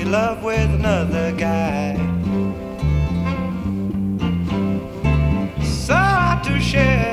in love with another guy. So hard to share